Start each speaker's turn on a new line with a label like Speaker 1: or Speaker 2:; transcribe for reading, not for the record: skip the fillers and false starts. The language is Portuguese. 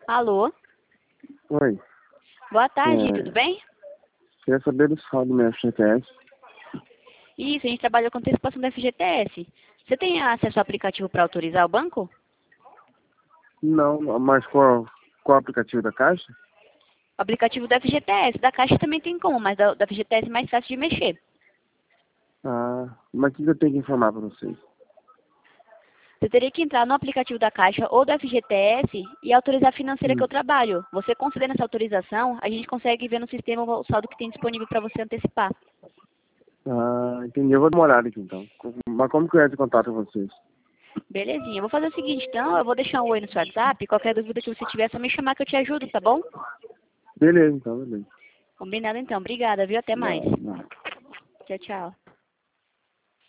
Speaker 1: Alô?
Speaker 2: Oi,
Speaker 1: Boa tarde,
Speaker 2: é,
Speaker 1: tudo bem?
Speaker 2: queria saber do saldo do meu FGTS.
Speaker 1: Isso, a gente trabalha com antecipação do FGTS. Você tem acesso ao aplicativo para autorizar o banco?
Speaker 2: Não, mas qual aplicativo da Caixa?
Speaker 1: O aplicativo do FGTS, da Caixa também tem como, mas do FGTS é mais fácil de mexer.
Speaker 2: Ah, mas o que eu tenho que informar para vocês?
Speaker 1: Você teria que entrar no aplicativo da Caixa ou do FGTS e autorizar a financeira que
Speaker 2: Hum.
Speaker 1: eu trabalho. Você concedendo essa autorização, a gente consegue ver no sistema o saldo que tem disponível para você antecipar.
Speaker 2: Ah, entendi. Eu vou dar uma olhada aqui então. Mas como que eu entro em contato com vocês?
Speaker 1: Belezinha, eu vou fazer o seguinte, então, eu vou deixar um oi no seu WhatsApp, qualquer dúvida que você tiver, é só me chamar que eu te ajudo, tá bom?
Speaker 2: Beleza, então, beleza.
Speaker 1: Combinado então, obrigada, viu? Até mais.
Speaker 2: Não.
Speaker 1: Tchau, tchau.